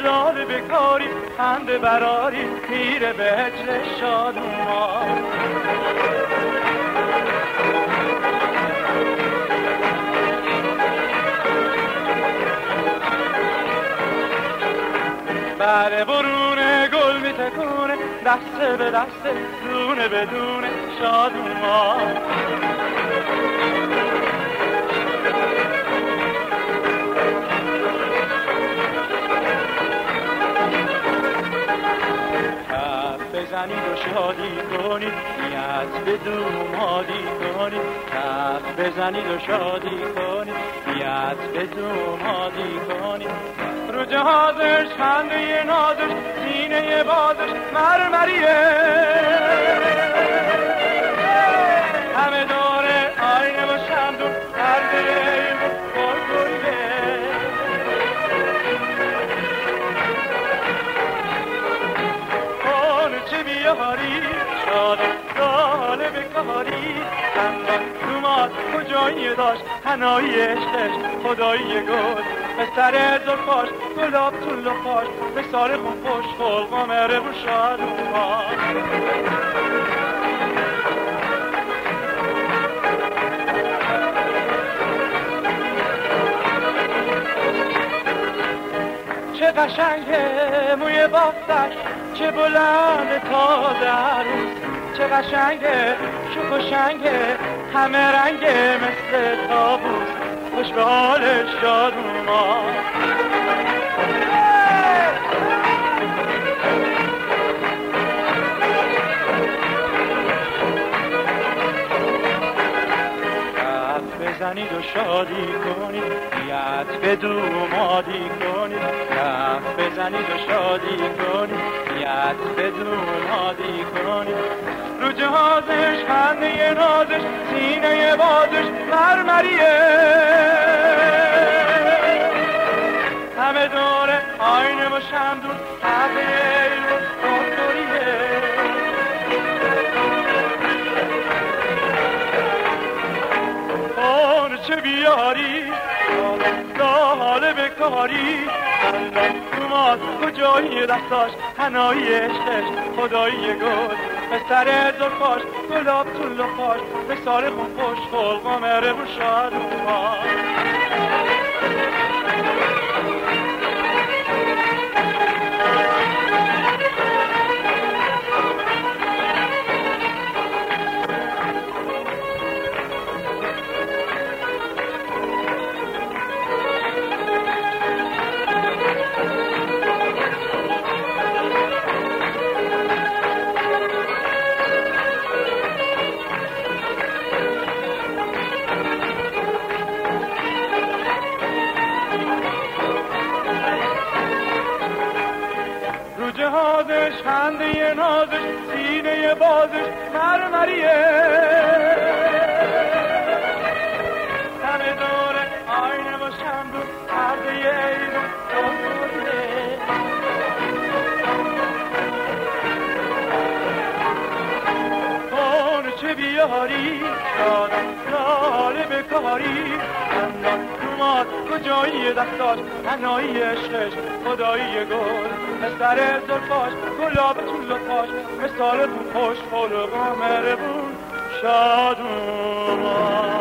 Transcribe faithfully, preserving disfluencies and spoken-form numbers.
لاله بکاری خنده براری میره به هجر شادومان. بره برونه گل میتکونه دسته به دسته دونه به دونه شادومان. بزنید و شادی کنید نیت به دومادی کنید. کف بزنید و شادی کنید نیت به دومادی کنید. رو جهازش خنده نازش سینه بازش مرمریه. همه داره آینه و شمدون پرده بلبلیه. چه بیاری شاد ساله بکاری خندان دوماد کجایی داشت هنایی عشقش خدایی گل به سر زلفاش گلاب تو لپاش به سال خون خوش خلقا مره و شاد اوماد. چه قشنگه موی بافتش چه بلند تازه عروس. چه قشنگه شوخ و شنگه همه رنگه مثل طاووس. خوش به حالش شاد اومد. بزنید و شادی کنید نیت به دومادی کنید. کف بزنید و شادی کنید نیت به دومادی کنید. رو جهازش خنده نازش سینه بازش مرمریه. همه دوره آینه و شمدون حقه و دکتریه. چه بیاری ساله بکاری اومد کجایی دستاش هنایی عشقش خدایی گل به سر زلفاش گلاب تو لپاش به سال خون خوش خلقا مره و شاد اومد. جهازش خنده نازش سینه بازش مرمریه. همه دوره آینه و شمدون پرده عید و دنبوریه. خانه چه بیاری شادم لاله بکاری خندان دوماد کجایی دستاش هنایی عشقش خدایی گل به سر زلفاش گلاب تو لپاش مثال خوش خلقا مهربون شاد اومد.